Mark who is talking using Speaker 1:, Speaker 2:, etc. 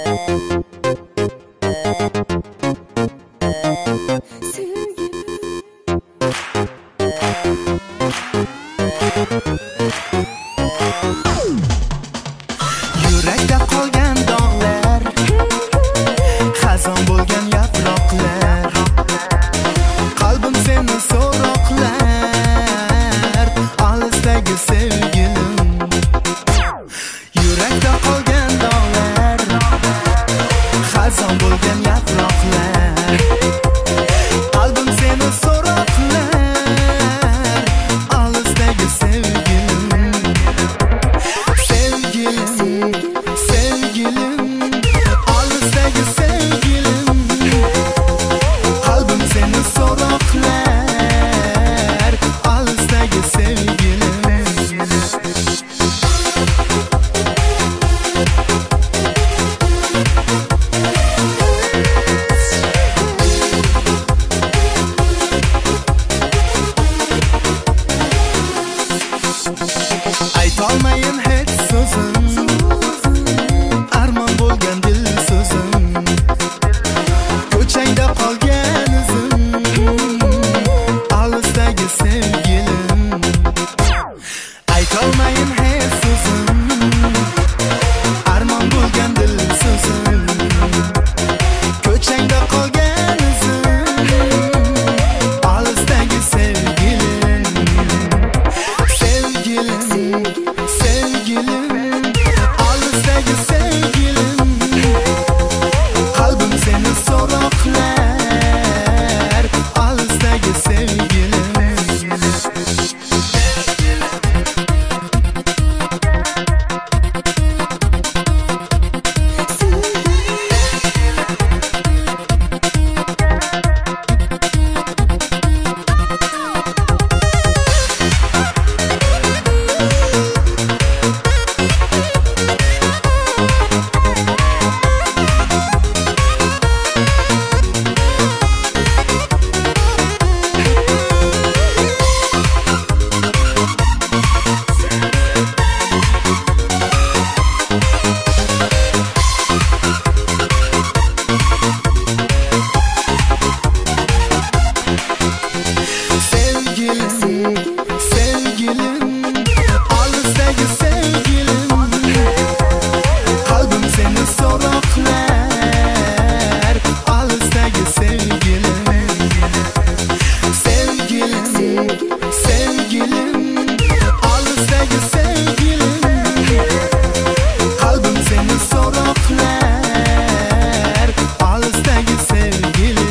Speaker 1: Yurakda qolgan dog'lar, xazon bo'lgan yaproqlar, qalbim seni so'roqlar, olisdagi sevgilim. Yurakda qolgan dog'lar, xazon bo'lgan yaproqlar, qalbim seni so'roqlar, olisdagi sevgilim. Sevgilim, olisdagi sevgilim, qalbim seni so'roqlar, olisdagi sevgilim. Aytolmayin hech so'zim, armon bo'lgan dil so'zim, ko'changda qolgan izim, olisdagi sevgilim. Aytolmayin hech so'zim, armon bo'lgan dil so'zim, ko'changda qolgan izim, olisdagi sevgilim. Sevgilim, olisdagi sevgilim, qalbim seni so'roqlar, olisdagi sevgilim. Sevgilim, olisdagi sevgilim, qalbim seni so'roqlar, olisdagi sevgilim. Sevgilim, olisdagi sevgilim, qalbim seni so'roqlar, olisdagi sevgilim.